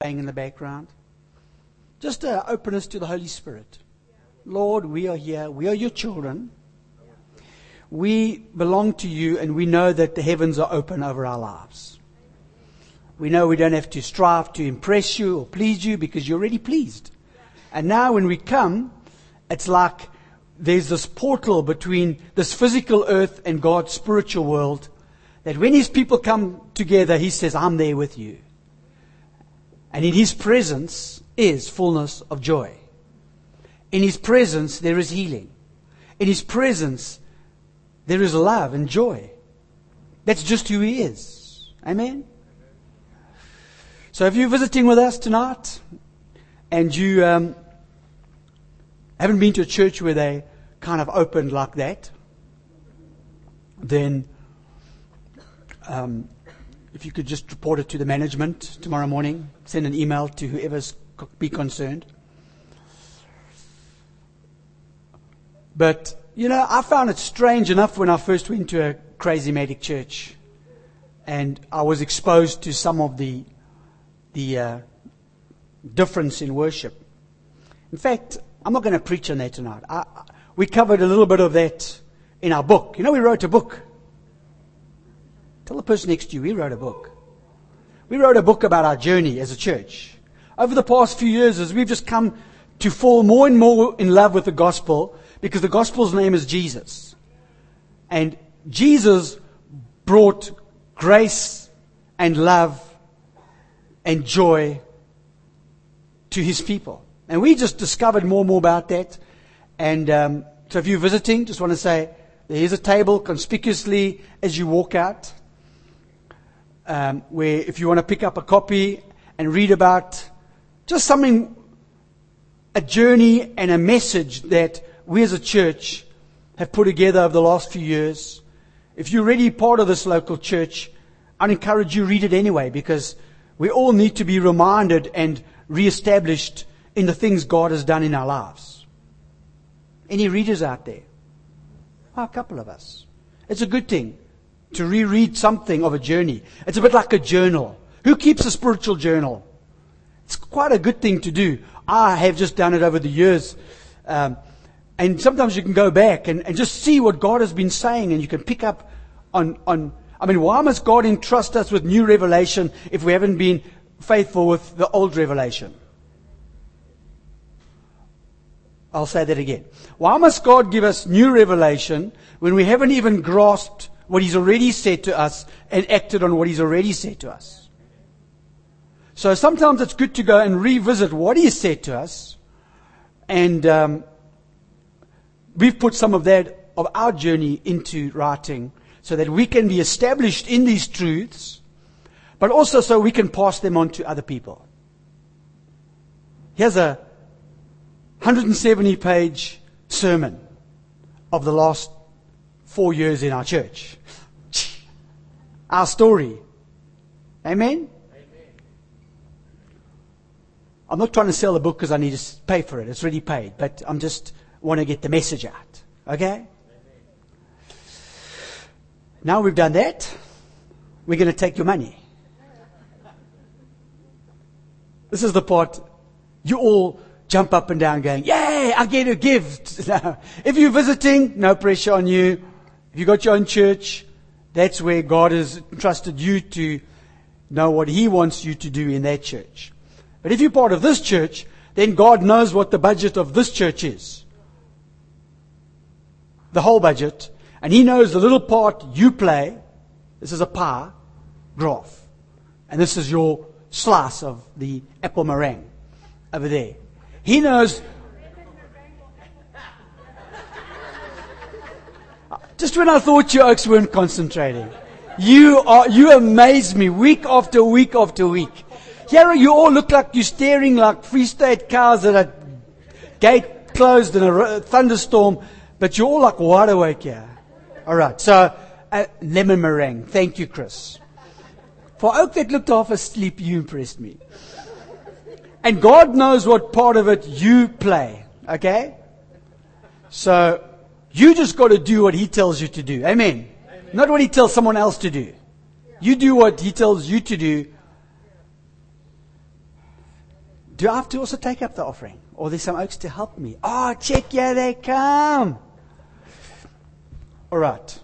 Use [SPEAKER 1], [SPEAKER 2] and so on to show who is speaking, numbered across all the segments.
[SPEAKER 1] playing in the background. Just openness to the Holy Spirit. Lord, we are here. We are your children. We belong to you, and we know that the heavens are open over our lives. We know we don't have to strive to impress you or please you because you're already pleased. And now when we come, it's like there's this portal between this physical earth and God's spiritual world, that when His people come together, He says, I'm there with you. And in His presence is fullness of joy. In His presence, there is healing. In His presence, there is love and joy. That's just who He is. Amen? So if you're visiting with us tonight, and you haven't been to a church where they kind of opened like that, then if you could just report it to the management tomorrow morning, send an email to whoever's be concerned. But, I found it strange enough when I first went to a charismatic church and I was exposed to some of the difference in worship. In fact, I'm not going to preach on that tonight. We covered a little bit of that in our book. We wrote a book. Tell the person next to you, we wrote a book. We wrote a book about our journey as a church. Over the past few years, as we've just come to fall more and more in love with the gospel, because the gospel's name is Jesus. And Jesus brought grace and love and joy to His people. And we just discovered more and more about that. And so if you're visiting, just want to say, there's a table conspicuously as you walk out, where if you want to pick up a copy and read about just something, a journey and a message that we as a church have put together over the last few years. If you're already part of this local church, I'd encourage you to read it anyway, because we all need to be reminded and reestablished in the things God has done in our lives. Any readers out there? A couple of us. It's a good thing to reread something of a journey. It's a bit like a journal. Who keeps a spiritual journal? It's quite a good thing to do. I have just done it over the years. And sometimes you can go back and just see what God has been saying, and you can pick up on why must God entrust us with new revelation if we haven't been faithful with the old revelation? I'll say that again. Why must God give us new revelation when we haven't even grasped what He's already said to us and acted on what He's already said to us? So sometimes it's good to go and revisit what He said to us. And we've put some of that, of our journey, into writing so that we can be established in these truths, but also so we can pass them on to other people. Here's a 170-page sermon of the last 4 years in our church. Our story. Amen? I'm not trying to sell a book because I need to pay for it. It's already paid. But I'm just want to get the message out. Okay? Now we've done that, we're going to take your money. This is the part you all jump up and down going, yay, I get a gift. If you're visiting, no pressure on you. If you've got your own church, that's where God has entrusted you to know what He wants you to do in that church. But if you're part of this church, then God knows what the budget of this church is. The whole budget. And He knows the little part you play. This is a pie graph. And this is your slice of the apple meringue over there. He knows. Just when I thought you oaks weren't concentrating. You amaze me week after week after week. Here you all look like you're staring like Free State cows at a gate closed in a thunderstorm, but you're all like wide awake here. Alright, so lemon meringue. Thank you, Chris. For oak that looked half asleep, you impressed me. And God knows what part of it you play. Okay? So, you just got to do what He tells you to do. Amen. Not what He tells someone else to do. You do what He tells you to do. Do I have to also take up the offering? Or there's some oaks to help me? Oh, check, yeah, they come. All right.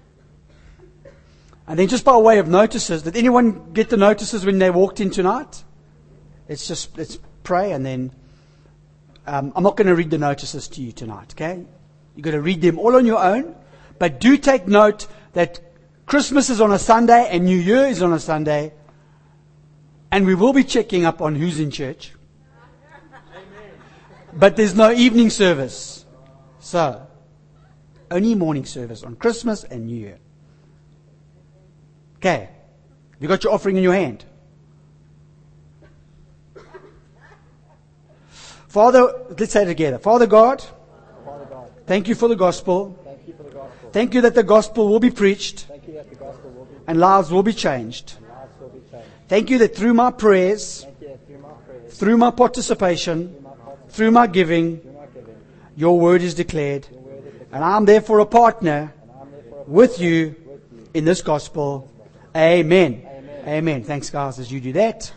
[SPEAKER 1] And then just by way of notices, did anyone get the notices when they walked in tonight? Let's pray, and then I'm not going to read the notices to you tonight, okay? You've got to read them all on your own. But do take note that Christmas is on a Sunday and New Year is on a Sunday. And we will be checking up on who's in church. But there's no evening service. So, only morning service on Christmas and New Year. Okay. You got your offering in your hand. Father, let's say it together. Father God, thank you for the gospel. Thank you that the gospel will be preached and lives will be changed. Thank you that through my prayers, through my participation, through my giving, your word is declared. And I'm therefore a partner with you in this gospel. Amen. Amen. Thanks, guys, as you do that.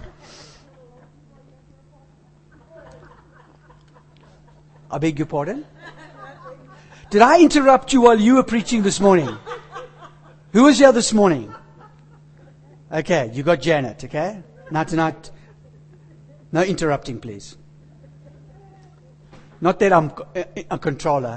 [SPEAKER 1] I beg your pardon? Did I interrupt you while you were preaching this morning? Who was here this morning? Okay, you got Janet, okay? Now tonight, no interrupting, please. Not that I'm a controller.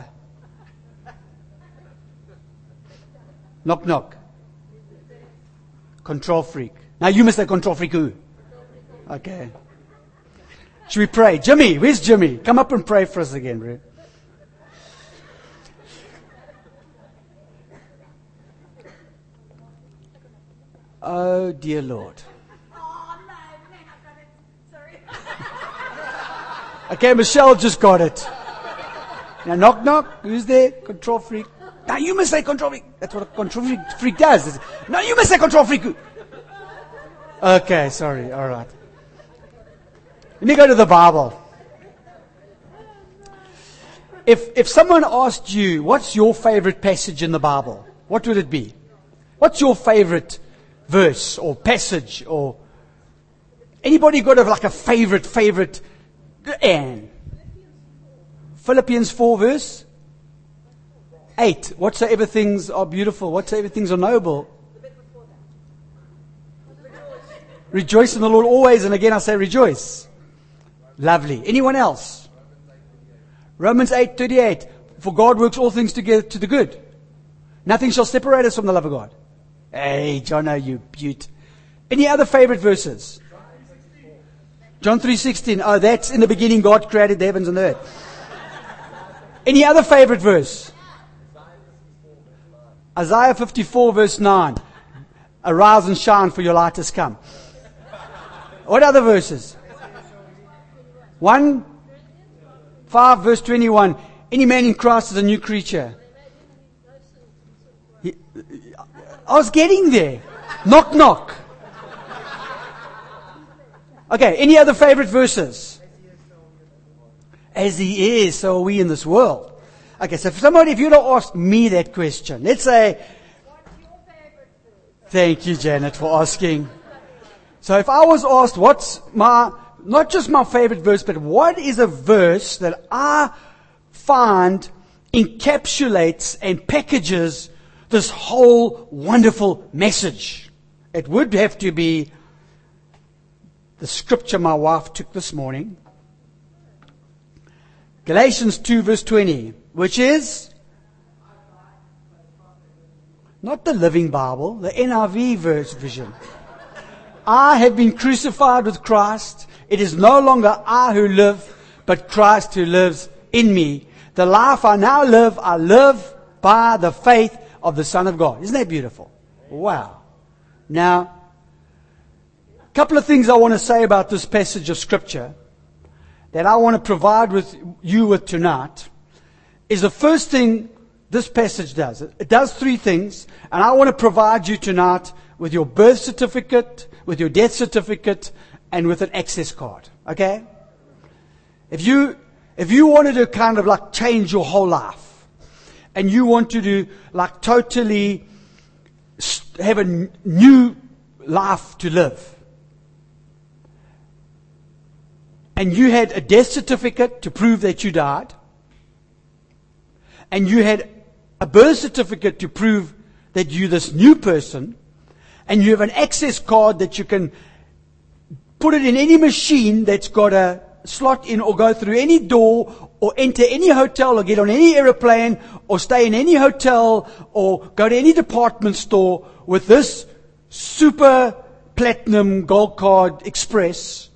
[SPEAKER 1] Knock, knock. Control freak. Now you must say control freak who? Okay. Should we pray? Jimmy, where's Jimmy? Come up and pray for us again, bro. Oh, dear Lord.
[SPEAKER 2] Oh, no, man, I got it. Sorry.
[SPEAKER 1] Okay, Michelle just got it. Now, knock, knock. Who's there? Control freak. Now, you must say control freak. That's what a control freak does. No, you must say control freak. Okay, sorry. All right. Let me go to the Bible. If someone asked you, what's your favorite passage in the Bible? What would it be? What's your favorite verse or passage? Or anybody got like a favorite? And Philippians 4 verse 8. Whatsoever things are beautiful, whatsoever things are noble. Rejoice in the Lord always, and again I say rejoice. Lovely. Anyone else? Romans 8:38. For God works all things together to the good. Nothing shall separate us from the love of God. Hey, Jono, you beaut. Any other favorite verses? John 3:16. Oh, that's in the beginning God created the heavens and the earth. Any other favorite verse? Isaiah 54 verse 9. Arise and shine, for your light has come. What other verses? 5 verse 21. Any man in Christ is a new creature. I was getting there. Knock, knock. Okay, any other favorite verses? As he is, so are we in this world. Okay, so if you'd have asked me that question, let's say, thank you, Janet, for asking. So if I was asked what's not just my favorite verse, but what is a verse that I find encapsulates and packages this whole wonderful message? It would have to be the scripture my wife took this morning. Galatians 2 verse 20, which is not the Living Bible, the NIV version. I have been crucified with Christ. It is no longer I who live, but Christ who lives in me. The life I now live, I live by the faith of the Son of God. Isn't that beautiful? Wow. Now, a couple of things I want to say about this passage of Scripture that I want to provide you with tonight is the first thing this passage does. It does three things, and I want to provide you tonight with your birth certificate, with your death certificate, and with an access card. Okay? If you wanted to kind of like change your whole life, and you wanted to like totally have a new life to live, and you had a death certificate to prove that you died, and you had a birth certificate to prove that you're this new person, and you have an access card that you can put it in any machine that's got a slot in, or go through any door, or enter any hotel, or get on any aeroplane, or stay in any hotel, or go to any department store with this super platinum gold card express,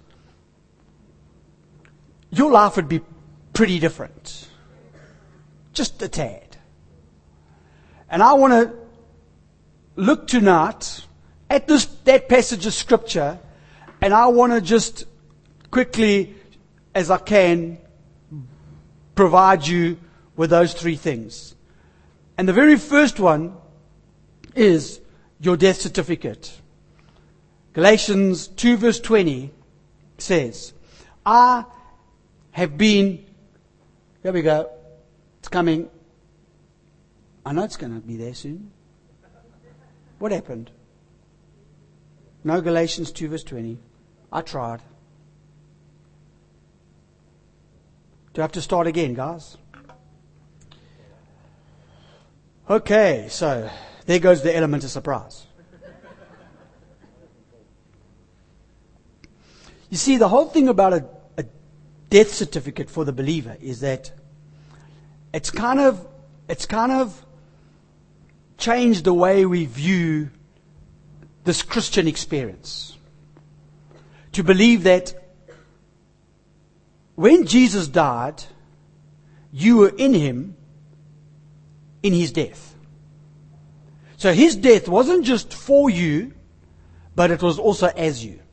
[SPEAKER 1] your life would be pretty different. Just a tad. And I want to look tonight at that passage of Scripture, and I want to just quickly, as I can, provide you with those three things. And the very first one is your death certificate. Galatians 2 verse 20 says, I have been, here we go, it's coming. I know it's going to be there soon. What happened? No Galatians 2 verse 20. I tried. Do I have to start again, guys? Okay, so there goes the element of surprise. You see, the whole thing about a death certificate for the believer is that it's kind of changed the way we view this Christian experience. To believe that when Jesus died, you were in Him in His death. So His death wasn't just for you, but it was also as you.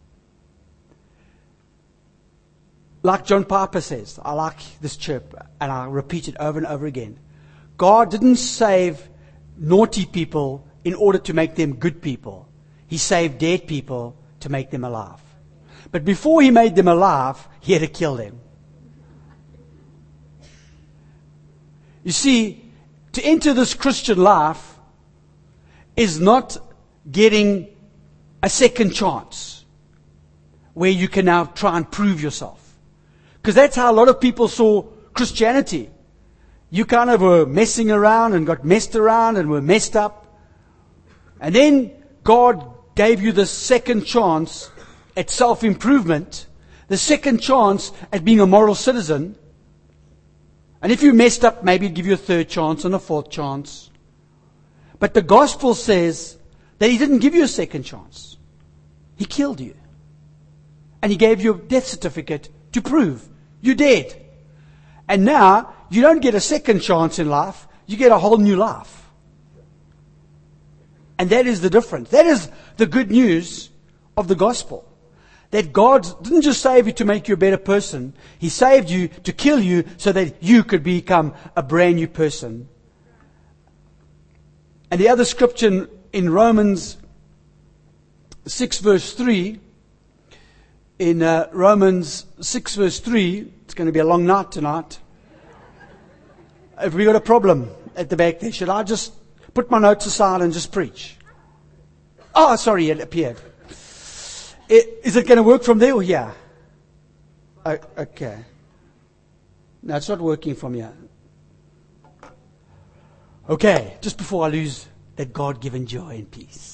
[SPEAKER 1] Like John Piper says, I like this chirp, and I repeat it over and over again. God didn't save naughty people in order to make them good people. He saved dead people to make them alive. But before He made them alive, He had to kill them. You see, to enter this Christian life is not getting a second chance where you can now try and prove yourself. Because that's how a lot of people saw Christianity. You kind of were messing around and got messed around and were messed up. And then God gave you the second chance at self-improvement, the second chance at being a moral citizen. And if you messed up, maybe He'd give you a third chance and a fourth chance. But the gospel says that He didn't give you a second chance. He killed you. And He gave you a death certificate to prove you're dead. And now, you don't get a second chance in life, you get a whole new life. And that is the difference. That is the good news of the gospel. That God didn't just save you to make you a better person. He saved you to kill you so that you could become a brand new person. And the other scripture in Romans 6 verse 3, in Romans 6 verse 3, it's going to be a long night tonight. Have we got a problem at the back there? Should I just put my notes aside and just preach? Oh, sorry, it appeared. Is it going to work from there or here? Okay. No, it's not working from here. Okay, just before I lose that God-given joy and peace.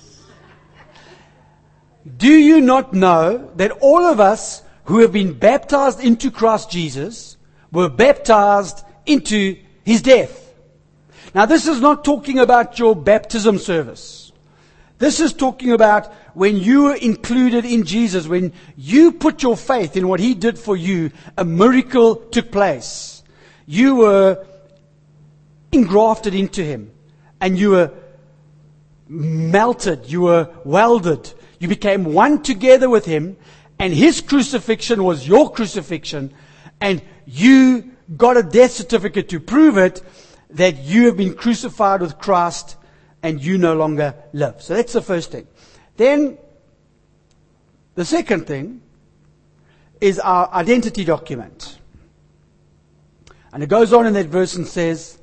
[SPEAKER 1] Do you not know that all of us who have been baptized into Christ Jesus were baptized into His death? Now, this is not talking about your baptism service. This is talking about when you were included in Jesus, when you put your faith in what He did for you, a miracle took place. You were engrafted into Him, and you were melted, you were welded, you became one together with Him, and His crucifixion was your crucifixion, and you got a death certificate to prove it, that you have been crucified with Christ, and you no longer live. So that's the first thing. Then, the second thing is our identity document. And it goes on in that verse and says,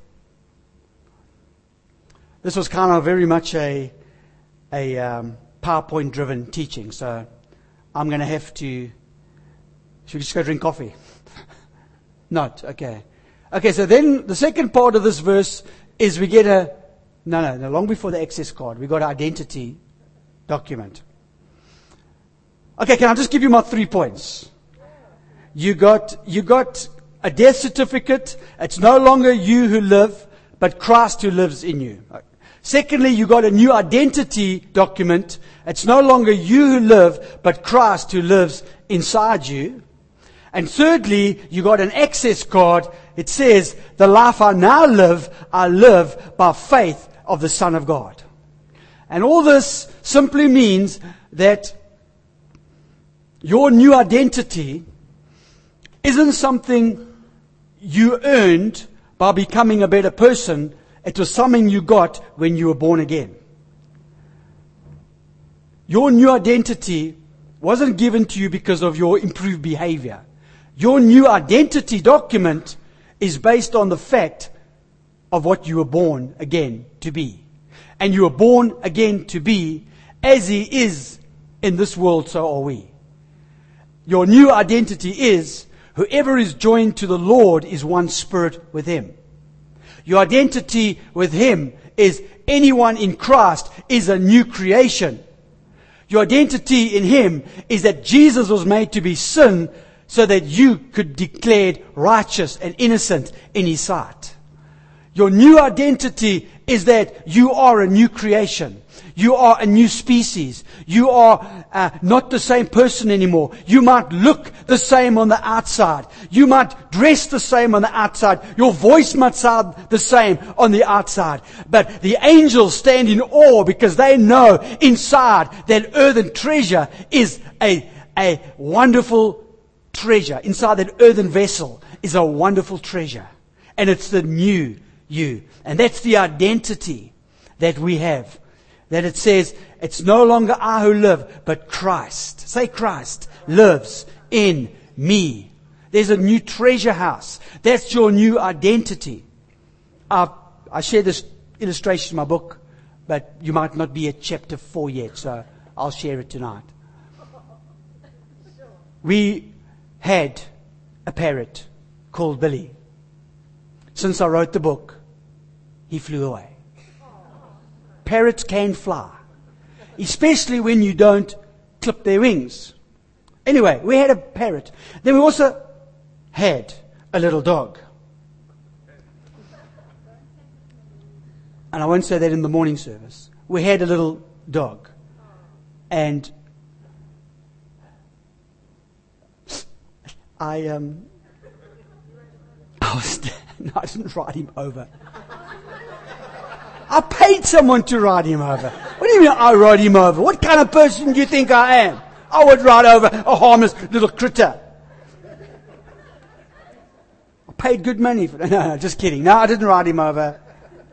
[SPEAKER 1] this was kind of very much a PowerPoint-driven teaching, so I'm going to have to Should we just go drink coffee? Not. Okay. Okay, so then the second part of this verse is we get no, long before the access card, we got an identity document. Okay, can I just give you my 3 points? You got a death certificate. It's no longer you who live, but Christ who lives in you. Secondly, you got a new identity document. It's no longer you who live, but Christ who lives inside you. And thirdly, you got an access card. It says, the life I now live, I live by faith of the Son of God. And all this simply means that your new identity isn't something you earned by becoming a better person. It was something you got when you were born again. Your new identity wasn't given to you because of your improved behavior. Your new identity document is based on the fact of what you were born again to be. And you were born again to be as He is in this world, so are we. Your new identity is whoever is joined to the Lord is one spirit with Him. Your identity with Him is anyone in Christ is a new creation. Your identity in Him is that Jesus was made to be sin so that you could be declared righteous and innocent in His sight. Your new identity is that you are a new creation. You are a new species. You are not the same person anymore. You might look the same on the outside. You might dress the same on the outside. Your voice might sound the same on the outside. But the angels stand in awe because they know inside that earthen treasure is a wonderful treasure. Inside that earthen vessel is a wonderful treasure. And it's the new you. And that's the identity that we have. That it says, it's no longer I who live, but Christ. Say Christ lives in me. There's a new treasure house. That's your new identity. I share this illustration in my book, but you might not be at chapter 4 yet, so I'll share it tonight. We had a parrot called Billy. Since I wrote the book, he flew away. Parrots can fly, especially when you don't clip their wings. Anyway, we had a parrot. Then we also had a little dog. And I won't say that in the morning service. We had a little dog. And I didn't ride him over. I paid someone to ride him over. What do you mean I rode him over? What kind of person do you think I am? I would ride over a harmless little critter. I paid good money for that. No, just kidding. No, I didn't ride him over.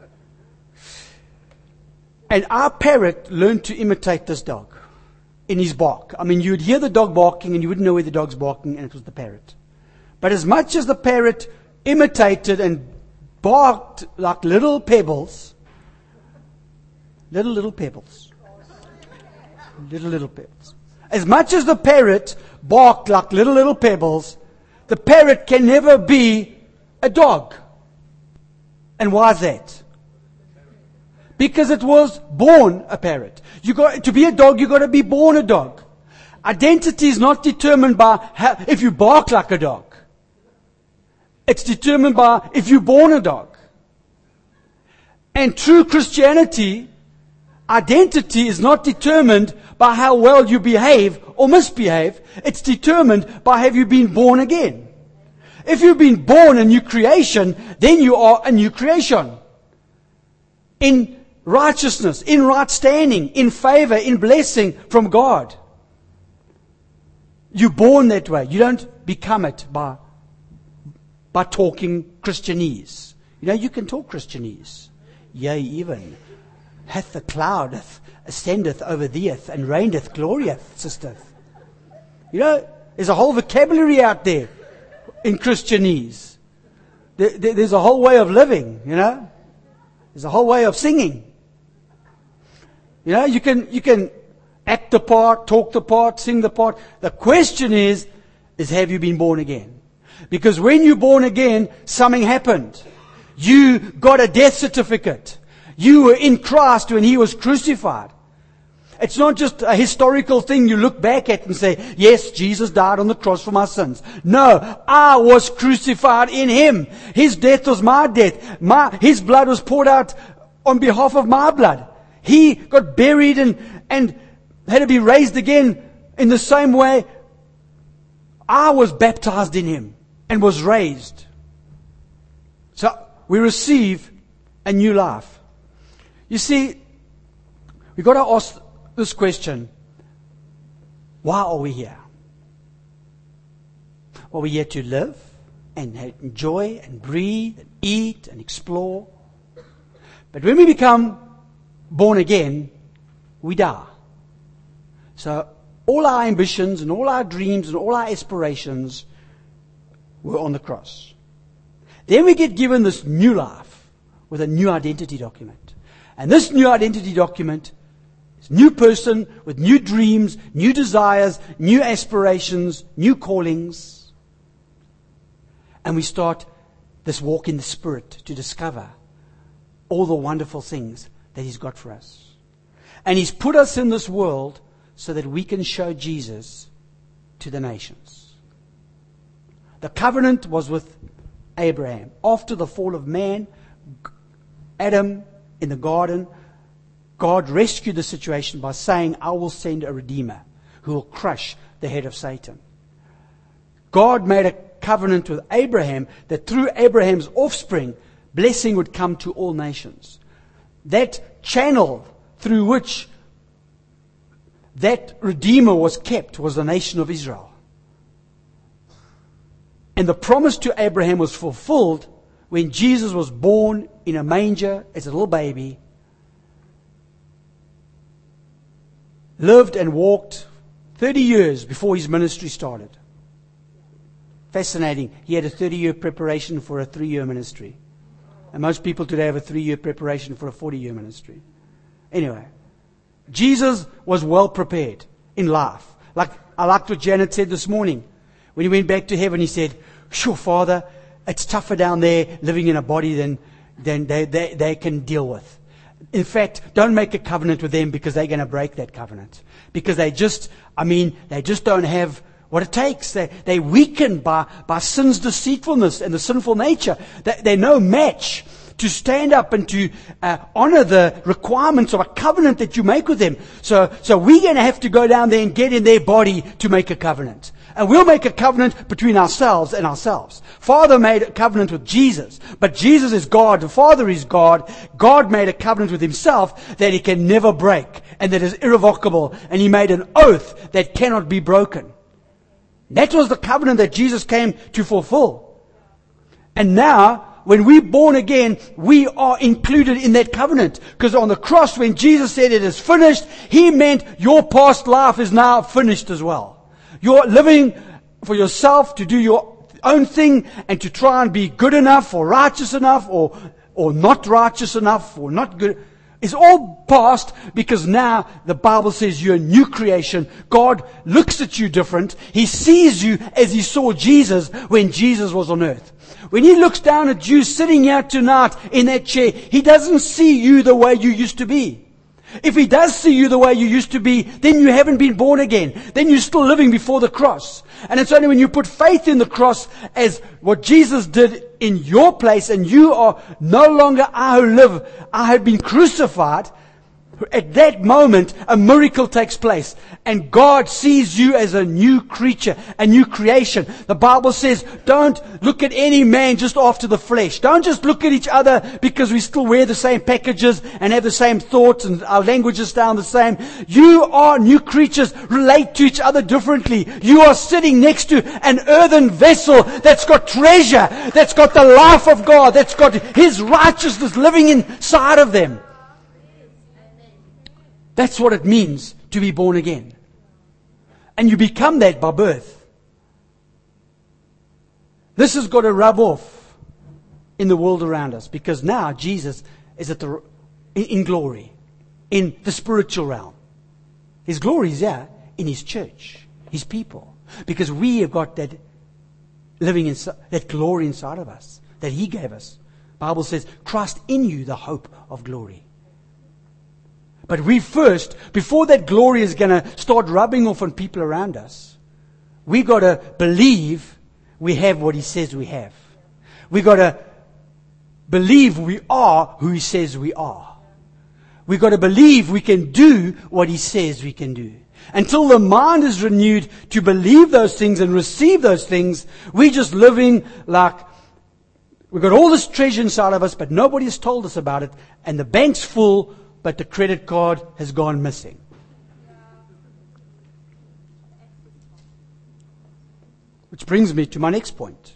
[SPEAKER 1] And our parrot learned to imitate this dog in his bark. I mean, you'd hear the dog barking and you wouldn't know where the dog's barking, and it was the parrot. But as much as the parrot imitated and barked like little pebbles, little pebbles. Little pebbles. As much as the parrot barked like little pebbles, the parrot can never be a dog. And why is that? Because it was born a parrot. To be a dog, you've got to be born a dog. Identity is not determined by if you bark like a dog. It's determined by if you're born a dog. And true Christianity, identity is not determined by how well you behave or misbehave. It's determined by have you been born again. If you've been born a new creation, then you are a new creation. In righteousness, in right standing, in favor, in blessing from God. You're born that way. You don't become it by talking Christianese. You know, you can talk Christianese. Yea, even hath the cloud ascendeth over theeth and reigneth glorieth, sister. You know, there's a whole vocabulary out there in Christianese. There's a whole way of living, you know. There's a whole way of singing. You know, you can act the part, talk the part, sing the part. The question is is, have you been born again? Because when you're born again, something happened. You got a death certificate. You were in Christ when He was crucified. It's not just a historical thing you look back at and say, yes, Jesus died on the cross for my sins. No, I was crucified in Him. His death was my death. His blood was poured out on behalf of my blood. He got buried and had to be raised again in the same way I was baptized in Him and was raised. So we receive a new life. You see, we've got to ask this question: why are we here? Are we here to live and enjoy and breathe and eat and explore? But when we become born again, we die. So all our ambitions and all our dreams and all our aspirations were on the cross. Then we get given this new life with a new identity document. And this new identity document is a new person with new dreams, new desires, new aspirations, new callings. And we start this walk in the Spirit to discover all the wonderful things that He's got for us. And He's put us in this world so that we can show Jesus to the nations. The covenant was with Abraham. After the fall of man, Adam in the garden, God rescued the situation by saying, I will send a Redeemer who will crush the head of Satan. God made a covenant with Abraham that through Abraham's offspring, blessing would come to all nations. That channel through which that Redeemer was kept was the nation of Israel. And the promise to Abraham was fulfilled when Jesus was born in a manger as a little baby, lived and walked 30 years before His ministry started. Fascinating. He had a 30-year preparation for a 3-year ministry. And most people today have a 3-year preparation for a 40-year ministry. Anyway, Jesus was well prepared in life. I liked what Janet said this morning. When He went back to heaven, He said, sure, Father, it's tougher down there living in a body than they can deal with. In fact, don't make a covenant with them because they're going to break that covenant. Because they just don't have what it takes. They're weakened by sin's deceitfulness and the sinful nature. They're no match to stand up and to honor the requirements of a covenant that you make with them. So we're going to have to go down there and get in their body to make a covenant. And we'll make a covenant between ourselves and ourselves. Father made a covenant with Jesus, but Jesus is God. The Father is God. God made a covenant with Himself that He can never break and that is irrevocable. And He made an oath that cannot be broken. That was the covenant that Jesus came to fulfill. And now, when we're born again, we are included in that covenant. Because on the cross, when Jesus said it is finished, He meant your past life is now finished as well. You're living for yourself to do your own thing and to try and be good enough or righteous enough or not righteous enough or not good. It's all past because now the Bible says you're a new creation. God looks at you different. He sees you as He saw Jesus when Jesus was on earth. When He looks down at you sitting here tonight in that chair, He doesn't see you the way you used to be. If He does see you the way you used to be, then you haven't been born again. Then you're still living before the cross. And it's only when you put faith in the cross as what Jesus did in your place and you are no longer I who live, I have been crucified. At that moment, a miracle takes place. And God sees you as a new creature, a new creation. The Bible says, don't look at any man just after the flesh. Don't just look at each other because we still wear the same packages and have the same thoughts and our languages sound the same. You are new creatures. Relate to each other differently. You are sitting next to an earthen vessel that's got treasure, that's got the life of God, that's got His righteousness living inside of them. That's what it means to be born again. And you become that by birth. This has got to rub off in the world around us because now Jesus is in glory, in the spiritual realm. His glory is there in His church, His people. Because we have got that living inside, that glory inside of us that He gave us. The Bible says, Christ in you, the hope of glory. But we first, before that glory is going to start rubbing off on people around us, we got to believe we have what He says we have. We got to believe we are who He says we are. We got to believe we can do what He says we can do. Until the mind is renewed to believe those things and receive those things, we're just living like we've got all this treasure inside of us, but nobody has told us about it, and the bank's full, but the credit card has gone missing. Which brings me to my next point.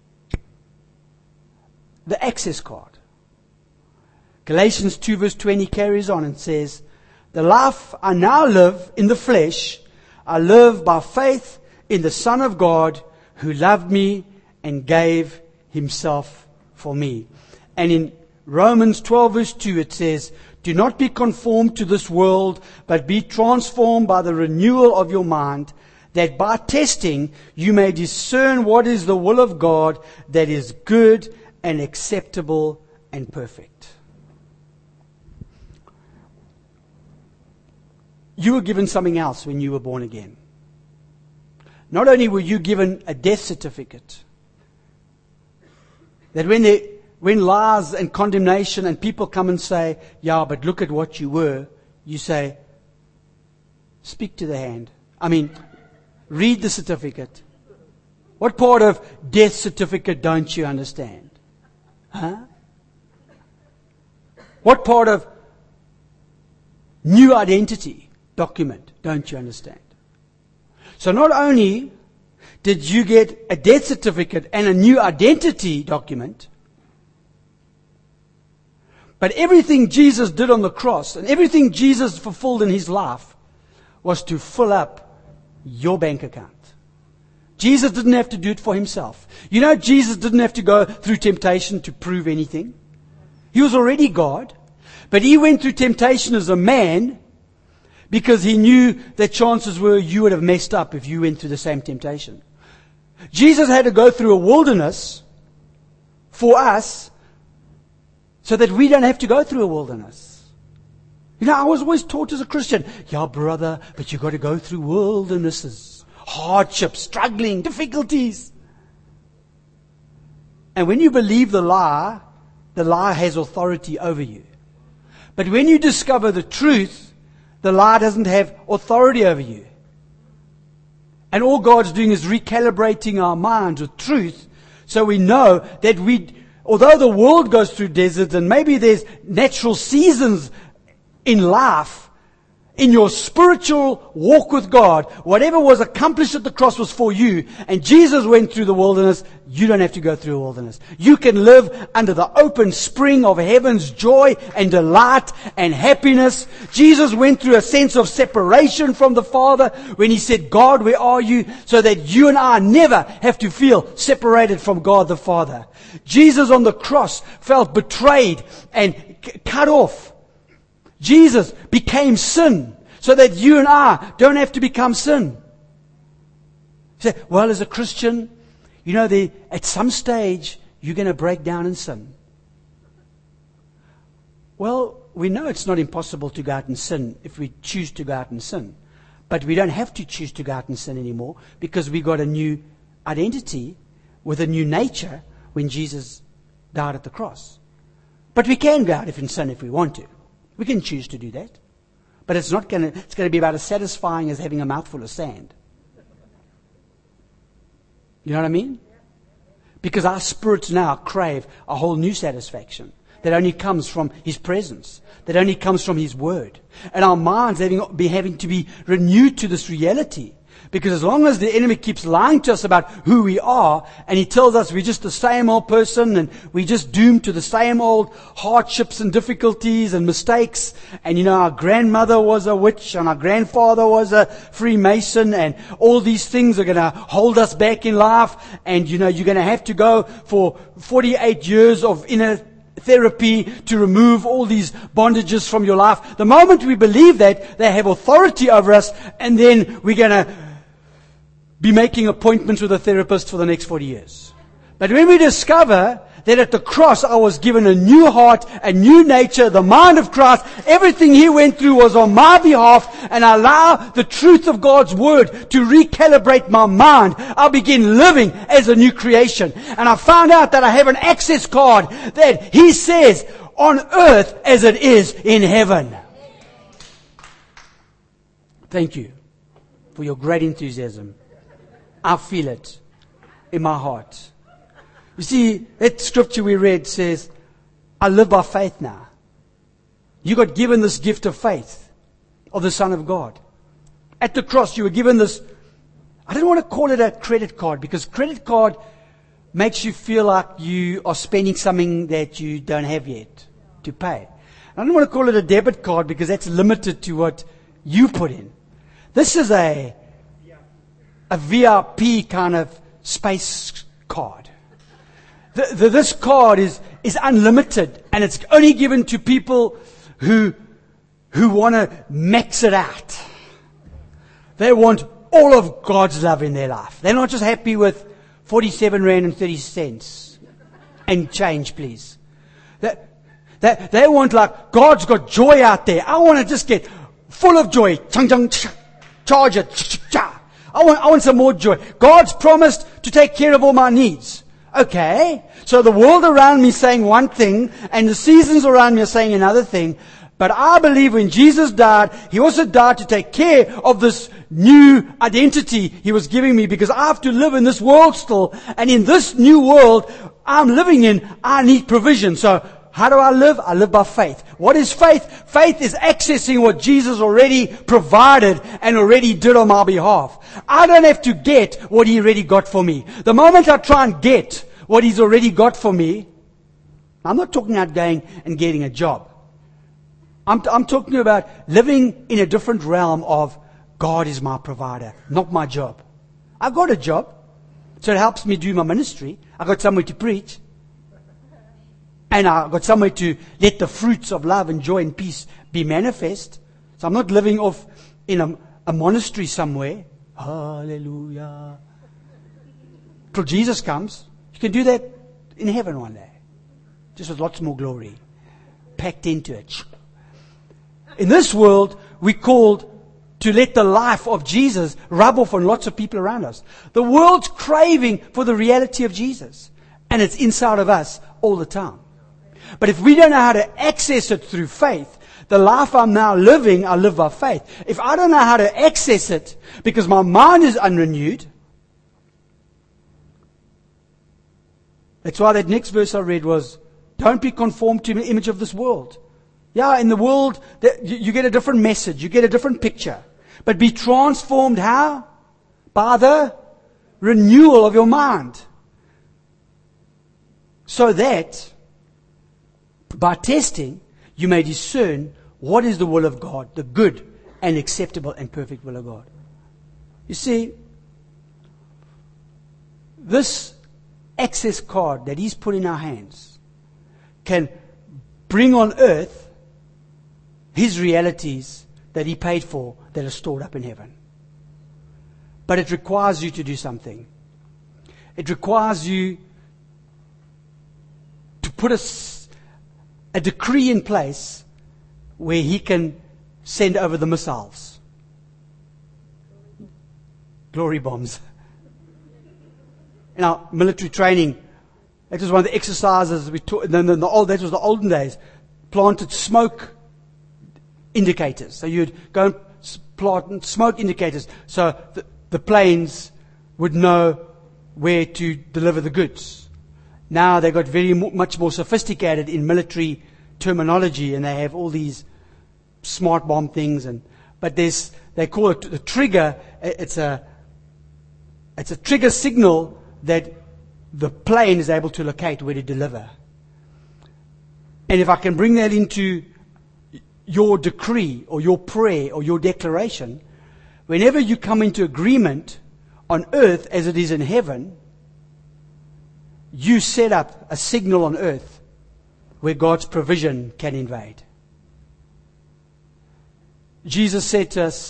[SPEAKER 1] The access card. Galatians 2 verse 20 carries on and says, the life I now live in the flesh, I live by faith in the Son of God who loved me and gave Himself for me. And in Romans 12 verse 2 it says, do not be conformed to this world, but be transformed by the renewal of your mind, that by testing you may discern what is the will of God, that is good and acceptable and perfect. You were given something else when you were born again. Not only were you given a death certificate, that when lies and condemnation and people come and say, yeah, but look at what you were, you say, speak to the hand. Read the certificate. What part of death certificate don't you understand? Huh? What part of new identity document don't you understand? So not only did you get a death certificate and a new identity document, but everything Jesus did on the cross and everything Jesus fulfilled in His life was to fill up your bank account. Jesus didn't have to do it for Himself. You know, Jesus didn't have to go through temptation to prove anything. He was already God, but He went through temptation as a man because He knew that chances were you would have messed up if you went through the same temptation. Jesus had to go through a wilderness for us so that we don't have to go through a wilderness. You know, I was always taught as a Christian, yeah, brother, but you've got to go through wildernesses, hardships, struggling, difficulties. And when you believe the lie has authority over you. But when you discover the truth, the lie doesn't have authority over you. And all God's doing is recalibrating our minds with truth so we know that although the world goes through deserts and maybe there's natural seasons in life, in your spiritual walk with God, whatever was accomplished at the cross was for you, and Jesus went through the wilderness, you don't have to go through a wilderness. You can live under the open spring of heaven's joy and delight and happiness. Jesus went through a sense of separation from the Father when He said, God, where are you? So that you and I never have to feel separated from God the Father. Jesus on the cross felt betrayed and cut off. Jesus became sin so that you and I don't have to become sin. You say, well, as a Christian, you know, at some stage, you're going to break down in sin. Well, we know it's not impossible to go out and sin if we choose to go out and sin. But we don't have to choose to go out and sin anymore because we got a new identity with a new nature when Jesus died at the cross. But we can go out and sin if we want to. We can choose to do that. But it's going to be about as satisfying as having a mouthful of sand. You know what I mean? Because our spirits now crave a whole new satisfaction that only comes from His presence, that only comes from His Word. And our minds having to be renewed to this reality. Because as long as the enemy keeps lying to us about who we are, and he tells us we're just the same old person, and we're just doomed to the same old hardships and difficulties and mistakes, and you know, our grandmother was a witch, and our grandfather was a Freemason, and all these things are going to hold us back in life, and you know, you're going to have to go for 48 years of inner therapy to remove all these bondages from your life. The moment we believe that, they have authority over us, and then we're going to be making appointments with a therapist for the next 40 years. But when we discover that at the cross I was given a new heart, a new nature, the mind of Christ, everything He went through was on my behalf, and I allow the truth of God's Word to recalibrate my mind, I begin living as a new creation. And I found out that I have an access card that He says, on earth as it is in heaven. Thank you for your great enthusiasm. I feel it in my heart. You see, that scripture we read says, I live by faith now. You got given this gift of faith of the Son of God. At the cross, you were given this, I don't want to call it a credit card, because credit card makes you feel like you are spending something that you don't have yet to pay. I don't want to call it a debit card, because that's limited to what you put in. This is a VIP kind of space card. This card is unlimited, and it's only given to people who want to max it out. They want all of God's love in their life. They're not just happy with 47 rand and 30 cents and change, please. They want, like, God's got joy out there. I want to just get full of joy. Charge it. I want some more joy. God's promised to take care of all my needs. Okay, so the world around me is saying one thing, and the seasons around me are saying another thing. But I believe when Jesus died, He also died to take care of this new identity He was giving me, because I have to live in this world still. And in this new world I'm living in, I need provision. So how do I live? I live by faith. What is faith? Faith is accessing what Jesus already provided and already did on my behalf. I don't have to get what He already got for me. The moment I try and get what He's already got for me, I'm not talking about going and getting a job. I'm talking about living in a different realm of God is my provider, not my job. I've got a job, so it helps me do my ministry. I've got somewhere to preach. And I've got somewhere to let the fruits of love and joy and peace be manifest. So I'm not living off in a monastery somewhere. Hallelujah. Till Jesus comes, you can do that in heaven one day. Just with lots more glory. Packed into it. In this world, we're called to let the life of Jesus rub off on lots of people around us. The world's craving for the reality of Jesus. And it's inside of us all the time. But if we don't know how to access it through faith, the life I'm now living, I live by faith. If I don't know how to access it because my mind is unrenewed, that's why that next verse I read was, don't be conformed to the image of this world. Yeah, in the world, you get a different message, you get a different picture. But be transformed how? By the renewal of your mind. So that by testing, you may discern what is the will of God, the good and acceptable and perfect will of God. You see, this access card that He's put in our hands can bring on earth His realities that He paid for that are stored up in heaven. But it requires you to do something. It requires you to put a decree in place where He can send over the missiles. Glory bombs. In our military training, that was one of the exercises we taught. That was the olden days. Planted smoke indicators. So you'd go and plant smoke indicators so the planes would know where to deliver the goods. Now they got much more sophisticated in military terminology, and they have all these smart bomb things. But they call it the trigger. It's a trigger signal that the plane is able to locate where to deliver. And if I can bring that into your decree or your prayer or your declaration, whenever you come into agreement on earth as it is in heaven, you set up a signal on earth where God's provision can invade. Jesus said to us,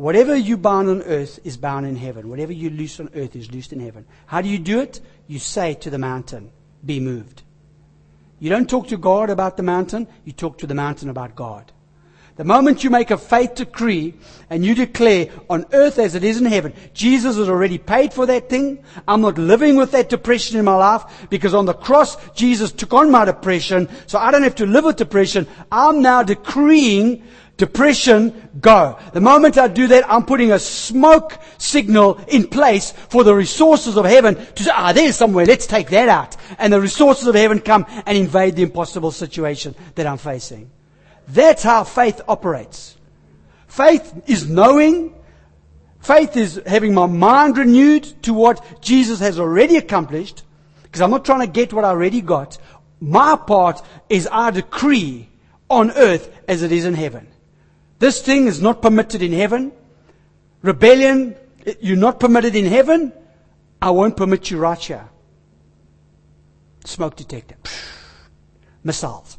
[SPEAKER 1] whatever you bind on earth is bound in heaven. Whatever you loose on earth is loosed in heaven. How do you do it? You say to the mountain, be moved. You don't talk to God about the mountain. You talk to the mountain about God. The moment you make a faith decree and you declare on earth as it is in heaven, Jesus has already paid for that thing. I'm not living with that depression in my life because on the cross, Jesus took on my depression. So I don't have to live with depression. I'm now decreeing depression, go. The moment I do that, I'm putting a smoke signal in place for the resources of heaven to say, there's somewhere, let's take that out. And the resources of heaven come and invade the impossible situation that I'm facing. That's how faith operates. Faith is knowing. Faith is having my mind renewed to what Jesus has already accomplished. Because I'm not trying to get what I already got. My part is I decree on earth as it is in heaven. This thing is not permitted in heaven. Rebellion, you're not permitted in heaven. I won't permit you right here. Smoke detector. Missiles.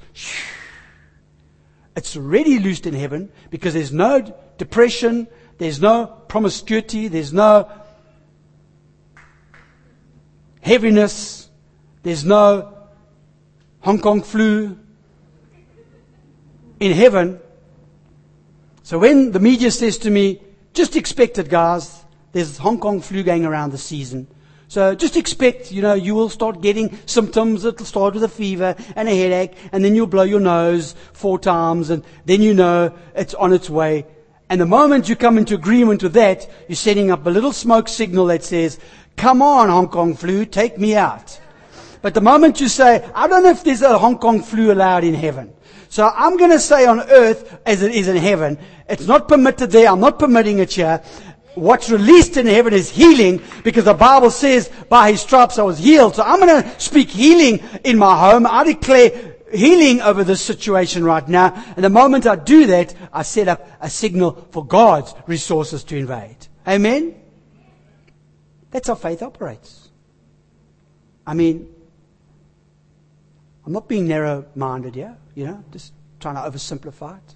[SPEAKER 1] It's already loosed in heaven because there's no depression, there's no promiscuity, there's no heaviness, there's no Hong Kong flu in heaven. So when the media says to me, just expect it, guys, there's Hong Kong flu going around this season. So just expect, you will start getting symptoms. It'll start with a fever and a headache, and then you'll blow your nose 4 times, and then it's on its way. And the moment you come into agreement with that, you're setting up a little smoke signal that says, come on, Hong Kong flu, take me out. But the moment you say, I don't know if there's a Hong Kong flu allowed in heaven. So I'm going to say on earth as it is in heaven. It's not permitted there. I'm not permitting it here. What's released in heaven is healing because the Bible says by His stripes I was healed. So I'm going to speak healing in my home. I declare healing over this situation right now. And the moment I do that, I set up a signal for God's resources to invade. Amen? That's how faith operates. I'm not being narrow-minded here, just trying to oversimplify it.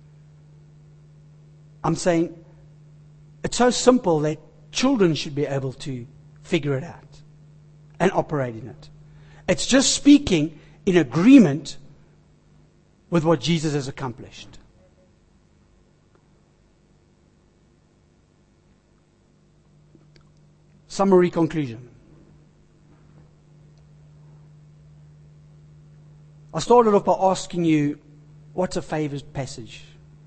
[SPEAKER 1] I'm saying it's so simple that children should be able to figure it out and operate in it. It's just speaking in agreement with what Jesus has accomplished. Summary conclusion. I started off by asking you, what's a favorite passage?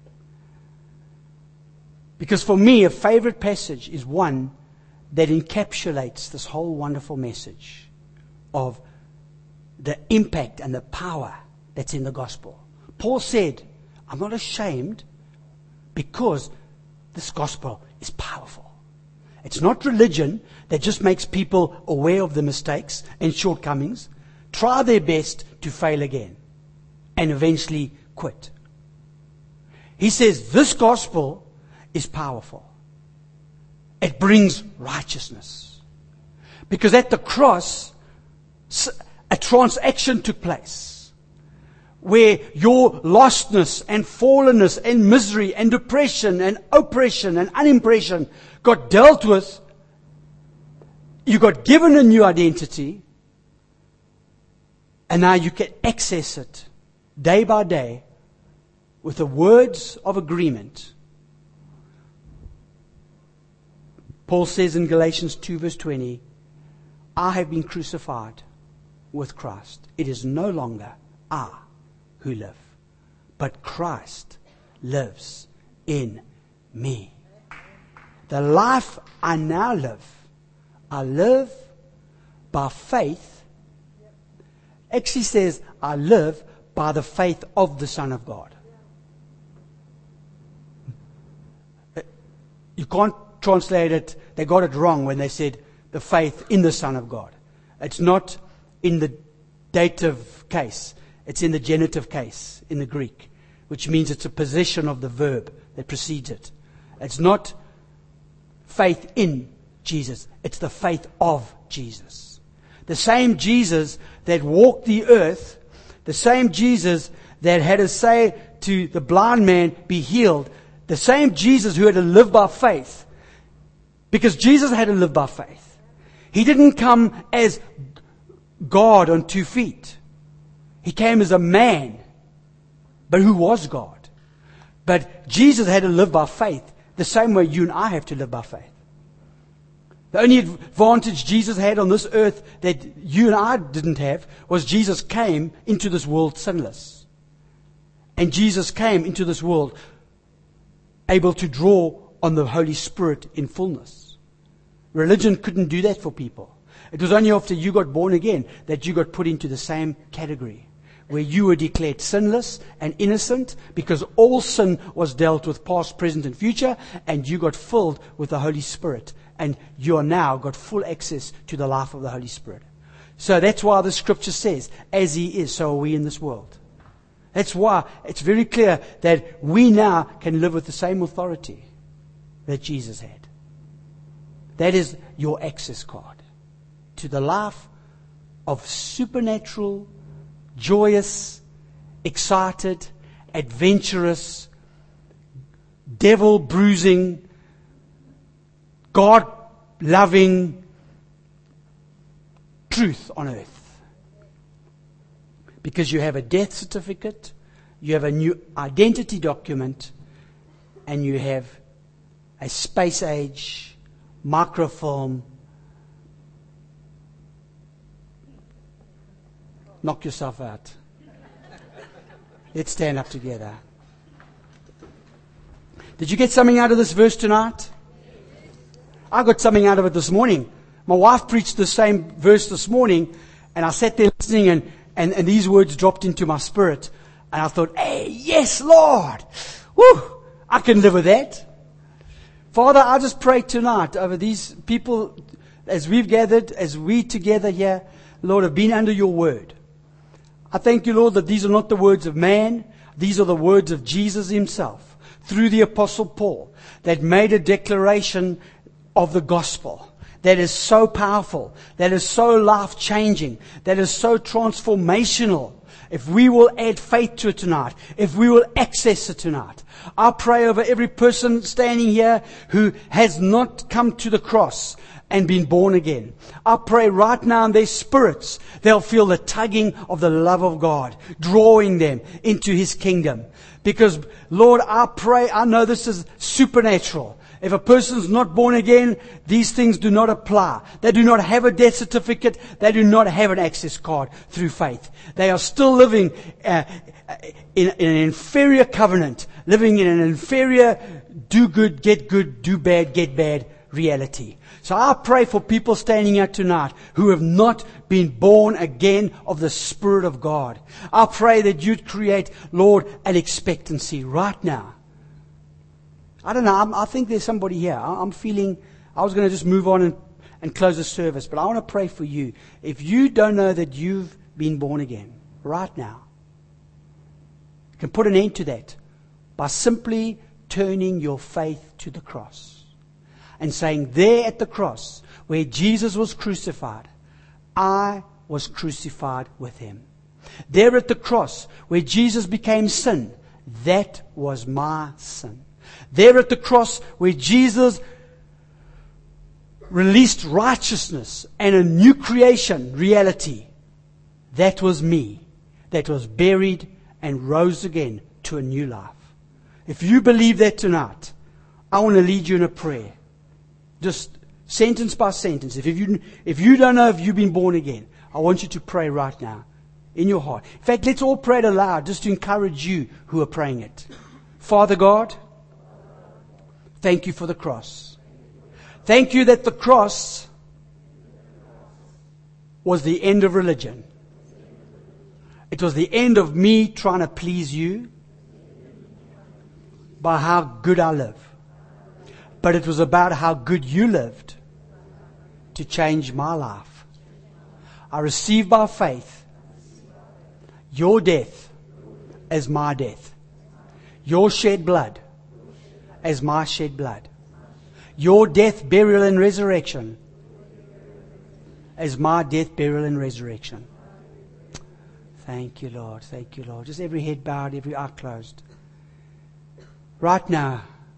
[SPEAKER 1] Because for me, a favorite passage is one that encapsulates this whole wonderful message of the impact and the power that's in the gospel. Paul said, I'm not ashamed because this gospel is powerful. It's not religion that just makes people aware of the mistakes and shortcomings, try their best to fail again, and eventually quit. He says this gospel is powerful. It brings righteousness. Because at the cross, a transaction took place where your lostness and fallenness and misery and depression and oppression and unimpression got dealt with. You got given a new identity, and now you can access it day by day with the words of agreement. Paul says in Galatians 2 verse 20, I have been crucified with Christ. It is no longer I who live, but Christ lives in me. The life I now live, I live by faith. Actually says, I live by the faith of the Son of God. You can't translate it. They got it wrong when they said the faith in the Son of God. It's not in the dative case. It's in the genitive case in the Greek, which means it's a possession of the verb that precedes it. It's not faith in Jesus. It's the faith of Jesus. The same Jesus that walked the earth, the same Jesus that had to say to the blind man, be healed, The same Jesus who had to live by faith, because Jesus had to live by faith. He didn't come as God on 2 feet. He came as a man, but who was God. But Jesus had to live by faith the same way you and I have to live by faith. The only advantage Jesus had on this earth that you and I didn't have was Jesus came into this world sinless. And Jesus came into this world able to draw on the Holy Spirit in fullness. Religion couldn't do that for people. It was only after you got born again that you got put into the same category, where you were declared sinless and innocent because all sin was dealt with past, present, and future, and you got filled with the Holy Spirit. And you are now got full access to the life of the Holy Spirit. So that's why the scripture says, as He is, so are we in this world. That's why it's very clear that we now can live with the same authority that Jesus had. That is your access card to the life of supernatural, joyous, excited, adventurous, devil-bruising, God-loving truth on earth. Because you have a death certificate, you have a new identity document, and you have a space age microfilm. Knock yourself out. Let's stand up together. Did you get something out of this verse tonight? I got something out of it this morning. My wife preached the same verse this morning, and I sat there listening, and these words dropped into my spirit. And I thought, hey, yes, Lord. Woo! I can live with that. Father, I just pray tonight over these people as we've gathered, as we together here, Lord, have been under your word. I thank you, Lord, that these are not the words of man. These are the words of Jesus Himself, through the Apostle Paul, that made a declaration of the gospel that is so powerful, that is so life-changing, that is so transformational. If we will add faith to it tonight, if we will access it tonight, I pray over every person standing here who has not come to the cross and been born again. I pray right now in their spirits, they'll feel the tugging of the love of God, drawing them into His kingdom. Because, Lord, I pray, I know this is supernatural. If a person's not born again, these things do not apply. They do not have a death certificate. They do not have an access card through faith. They are still living in an inferior covenant, living in an inferior do good, do bad, get bad reality. So I pray for people standing here tonight who have not been born again of the Spirit of God. I pray that you'd create, Lord, an expectancy right now. I don't know, I think there's somebody here. I'm feeling, I was going to just move on and close the service, but I want to pray for you. If you don't know that you've been born again, right now, you can put an end to that by simply turning your faith to the cross and saying, there at the cross where Jesus was crucified, I was crucified with Him. There at the cross where Jesus became sin, that was my sin. There at the cross where Jesus released righteousness and a new creation reality, that was me, that was buried and rose again to a new life. If you believe that tonight, I want to lead you in a prayer. Just sentence by sentence. If you don't know if you've been born again, I want you to pray right now in your heart. In fact, let's all pray it aloud just to encourage you who are praying it. Father God, thank you for the cross. Thank you that the cross was the end of religion. It was the end of me trying to please you by how good I live. But it was about how good you lived to change my life. I receive by faith your death as my death. Your shed blood as my shed blood. Your death, burial, and resurrection as my death, burial, and resurrection. Thank you, Lord. Thank you, Lord. Just every head bowed, every eye closed. Right now,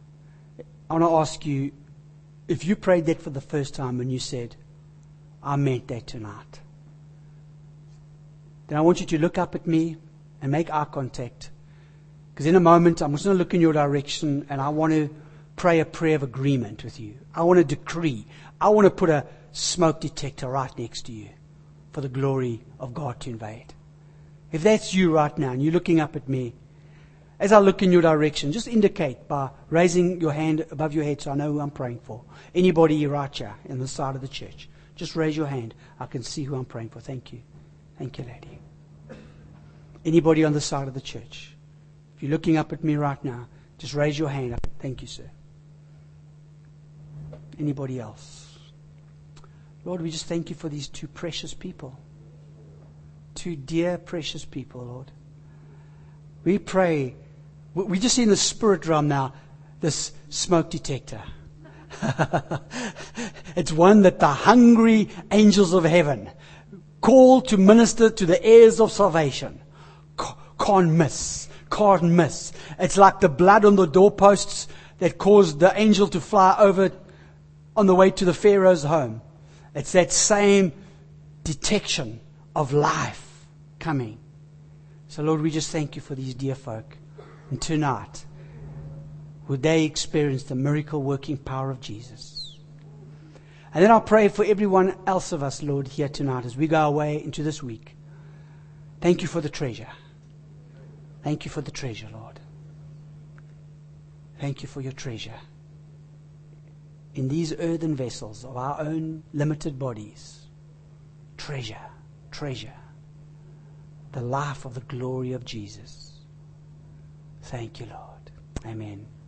[SPEAKER 1] I want to ask you, if you prayed that for the first time and you said, I meant that tonight, then I want you to look up at me and make eye contact. Because in a moment, I'm just going to look in your direction and I want to pray a prayer of agreement with you. I want to decree. I want to put a smoke detector right next to you for the glory of God to invade. If that's you right now and you're looking up at me, as I look in your direction, just indicate by raising your hand above your head so I know who I'm praying for. Anybody right here in the side of the church, just raise your hand. I can see who I'm praying for. Thank you. Thank you, lady. Anybody on the side of the church? If you're looking up at me right now, just raise your hand. Thank you, sir. Anybody else? Lord, we just thank you for these two precious people. Two dear, precious people, Lord. We pray. We just see in the spirit realm now this smoke detector. It's one that the hungry angels of heaven call to minister to the heirs of salvation. Can't miss. Can't miss. It's like the blood on the doorposts that caused the angel to fly over on the way to the Pharaoh's home. It's that same detection of life coming. So Lord, we just thank you for these dear folk. And tonight, would they experience the miracle working power of Jesus? And then I'll pray for everyone else of us, Lord, here tonight as we go away into this week. Thank you for the treasure. Thank you for the treasure, Lord. Thank you for your treasure. In these earthen vessels of our own limited bodies, treasure, treasure, the life of the glory of Jesus. Thank you, Lord. Amen.